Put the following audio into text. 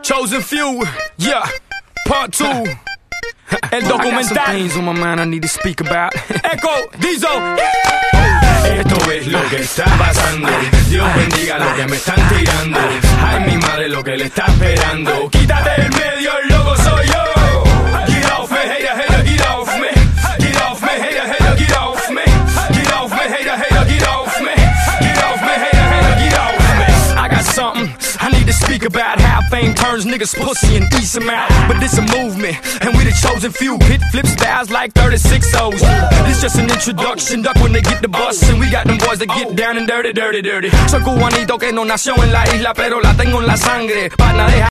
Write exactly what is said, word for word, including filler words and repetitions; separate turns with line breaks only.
Chosen Few, yeah, part two. El documental. I got some things on my mind I need to speak about. Echo, Dizo.
Esto es lo que está pasando. Dios bendiga lo que me están tirando. Ay, mi madre, lo que le está esperando. Quítate del medio, el loco soy yo. Get off me, hater, hater, get off me. Get off me, hater, hater, get off me. Get off me, hater, hater, get off me. Get off me, hater, hater, get off me.
I got something I need to speak about. How fame turns niggas pussy and eats them out. But this a movement, and we the chosen few. Hit flip styles like thirty-six O's. This just an introduction, duck when they get the bus. And we got them boys that get down and dirty, dirty, dirty. Soy cubanito que no nació en la isla, pero la tengo en la sangre. Pana, deja